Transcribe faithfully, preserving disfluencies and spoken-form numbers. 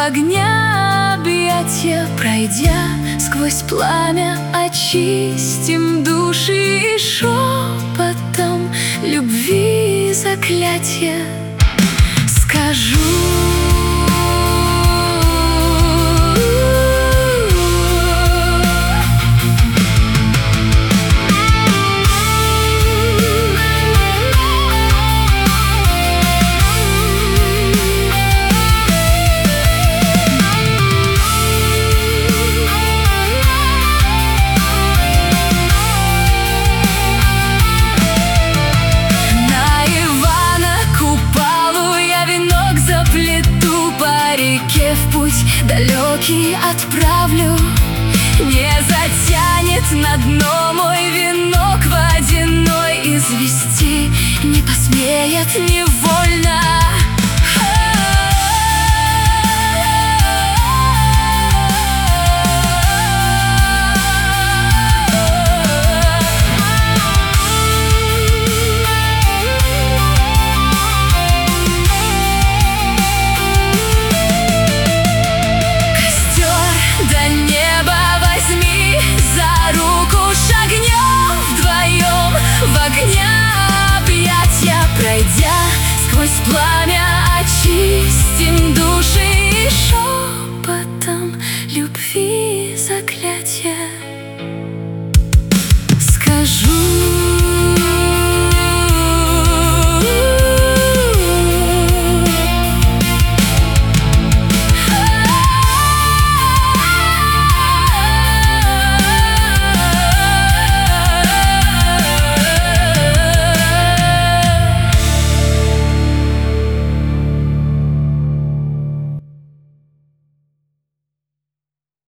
огня объятия, пройдя сквозь пламя, очистим души и шепотом любви заклятие скажу. В путь далекий отправлю, не затянет на дно мой венок водяной, извести не посмеет невольно. Сквозь пламя